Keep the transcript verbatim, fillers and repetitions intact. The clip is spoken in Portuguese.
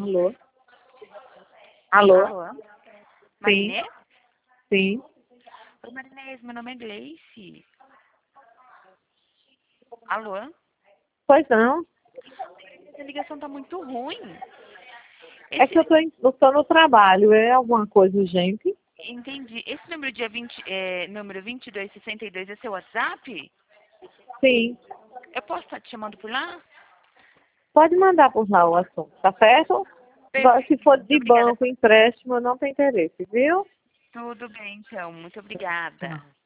Alô? Alô? Alô? Sim, Marinê? sim. Oi, Marinês, meu nome é Gleice. Alô? Pois não. Essa ligação tá muito ruim. É Esse, que eu tô, em- eu tô no trabalho. É alguma coisa urgente? entendi. Esse número dia vinte, é, número vinte e dois sessenta e dois é seu WhatsApp? Sim. Eu posso estar te chamando por lá? Pode mandar por lá o assunto, tá certo? Agora, se Perfeito. for Muito de obrigada. banco, empréstimo, eu não tenho interesse, viu? Tudo bem, então. Muito obrigada.